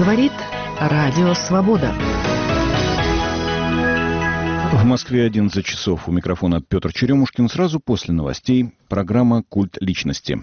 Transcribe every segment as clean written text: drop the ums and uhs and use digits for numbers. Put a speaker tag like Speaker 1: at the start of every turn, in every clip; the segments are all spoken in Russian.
Speaker 1: Говорит Радио Свобода.
Speaker 2: В Москве 11 часов. У микрофона Петр Черемушкин. Сразу после новостей программа «Культ личности».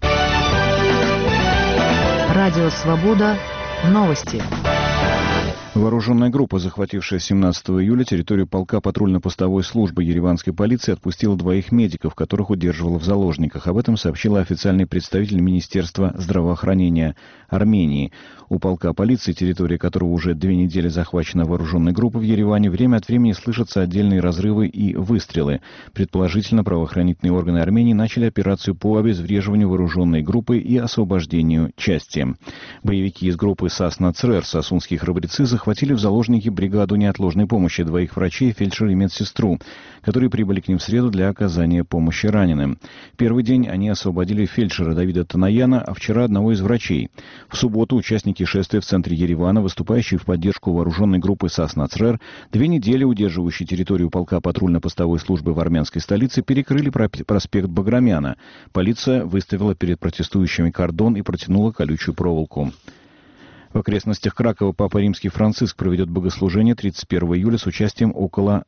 Speaker 1: Радио Свобода. Новости.
Speaker 2: Вооруженная группа, захватившая 17 июля территорию полка патрульно-постовой службы ереванской полиции, отпустила 2 медиков, которых удерживала в заложниках. Об этом сообщила официальный представитель Министерства здравоохранения Армении. У полка полиции, территория которого уже 2 недели захвачена вооруженной группой в Ереване, время от времени слышатся отдельные разрывы и выстрелы. Предположительно, правоохранительные органы Армении начали операцию по обезвреживанию вооруженной группы и освобождению части. Боевики из группы САС-НАЦРЭР, сасунские храбрецы, захватили в заложники бригаду неотложной помощи, 2 врачей, фельдшера и медсестру, которые прибыли к ним в среду для оказания помощи раненым. В первый день они освободили фельдшера Давида Танаяна, а вчера одного из врачей. В субботу участники шествия в центре Еревана, выступающие в поддержку вооруженной группы САС-НАЦРЭР, 2 недели удерживающие территорию полка патрульно-постовой службы в армянской столице, перекрыли проспект Баграмяна. Полиция выставила перед протестующими кордон и протянула колючую проволоку. В окрестностях Кракова Папа Римский Франциск проведет богослужение 31 июля с участием около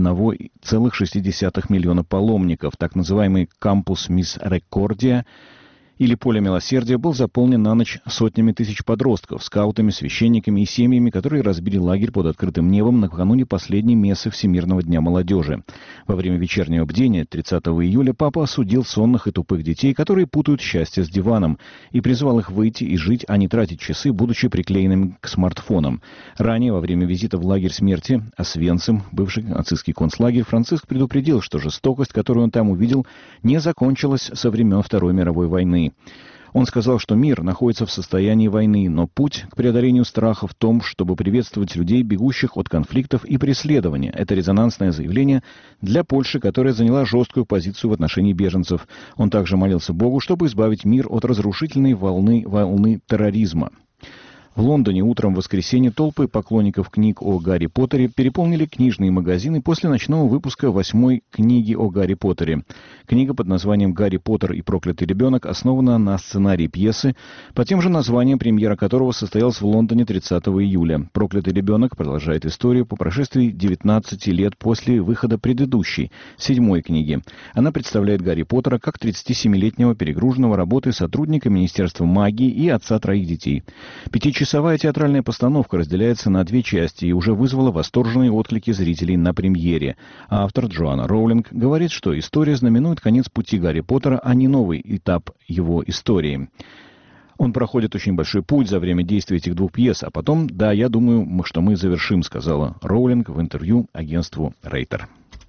Speaker 2: 1,6 миллиона паломников. Так называемый «Кампус Мисерикордия» или «Поле милосердия» был заполнен на ночь сотнями тысяч подростков, скаутами, священниками и семьями, которые разбили лагерь под открытым небом накануне последней мессы Всемирного дня молодежи. Во время вечернего бдения 30 июля папа осудил сонных и тупых детей, которые путают счастье с диваном, и призвал их выйти и жить, а не тратить часы, будучи приклеенными к смартфонам. Ранее, во время визита в лагерь смерти Освенцим, бывший нацистский концлагерь, Франциск предупредил, что жестокость, которую он там увидел, не закончилась со времен Второй мировой войны. Он сказал, что мир находится в состоянии войны, но путь к преодолению страха в том, чтобы приветствовать людей, бегущих от конфликтов и преследования. Это резонансное заявление для Польши, которая заняла жесткую позицию в отношении беженцев. Он также молился Богу, чтобы избавить мир от разрушительной волны терроризма. В Лондоне утром в воскресенье толпы поклонников книг о Гарри Поттере переполнили книжные магазины после ночного выпуска 8-й книги о Гарри Поттере. Книга под названием «Гарри Поттер и проклятый ребенок» основана на сценарии пьесы, по тем же названиям, премьера которого состоялась в Лондоне 30 июля. «Проклятый ребенок» продолжает историю по прошествии 19 лет после выхода предыдущей, 7-й книги. Она представляет Гарри Поттера как 37-летнего перегруженного работой сотрудника Министерства магии и отца 3 детей. 5-часовая театральная постановка разделяется на 2 части и уже вызвала восторженные отклики зрителей на премьере. Автор Джоанна Роулинг говорит, что история знаменует конец пути Гарри Поттера, а не новый этап его истории. Он проходит очень большой путь за время действия этих 2 пьес, а потом, да, я думаю, что мы завершим, сказала Роулинг в интервью агентству Рейтер.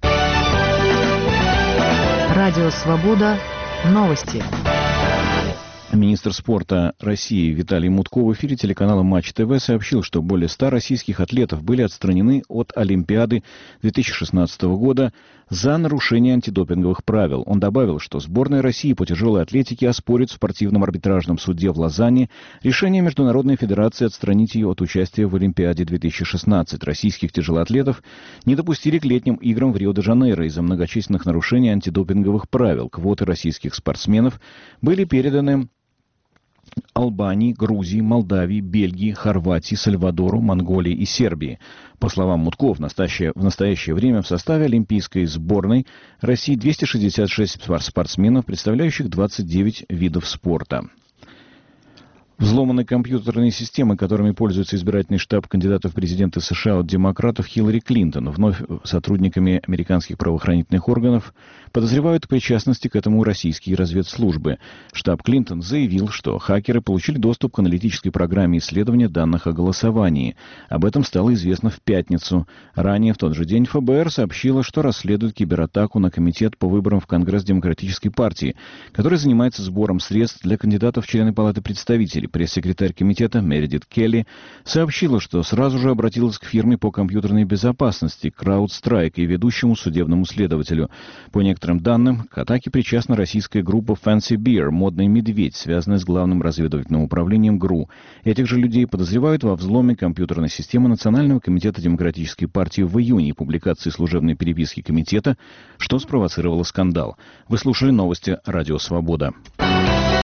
Speaker 1: Радио Свобода. Новости.
Speaker 2: Министр спорта России Виталий Мутко в эфире телеканала Матч ТВ сообщил, что более 100 российских атлетов были отстранены от Олимпиады 2016 года за нарушение антидопинговых правил. Он добавил, что сборная России по тяжелой атлетике оспорит в спортивном арбитражном суде в Лозанне решение Международной федерации отстранить ее от участия в Олимпиаде 2016. Российских тяжелоатлетов не допустили к летним играм в Рио-де-Жанейро из-за многочисленных нарушений антидопинговых правил. Квоты российских спортсменов были переданы Албании, Грузии, Молдавии, Бельгии, Хорватии, Сальвадору, Монголии и Сербии. По словам Мутко, в настоящее время в составе олимпийской сборной России 266 спортсменов, представляющих 29 видов спорта. Взломаны компьютерные системы, которыми пользуется избирательный штаб кандидатов в президенты США от демократов Хиллари Клинтон. Вновь сотрудниками американских правоохранительных органов подозревают в причастности к этому российские разведслужбы. Штаб Клинтон заявил, что хакеры получили доступ к аналитической программе исследования данных о голосовании. Об этом стало известно в пятницу. Ранее в тот же день ФБР сообщило, что расследует кибератаку на комитет по выборам в Конгресс Демократической партии, который занимается сбором средств для кандидатов в члены Палаты представителей. Пресс-секретарь комитета Мередит Келли сообщила, что сразу же обратилась к фирме по компьютерной безопасности CrowdStrike и ведущему судебному следователю. По некоторым данным, к атаке причастна российская группа Fancy Bear, модный медведь, связанная с главным разведывательным управлением ГРУ. Этих же людей подозревают во взломе компьютерной системы Национального комитета Демократической партии в июне и публикации служебной переписки комитета, что спровоцировало скандал. Вы слушали новости Радио Свобода.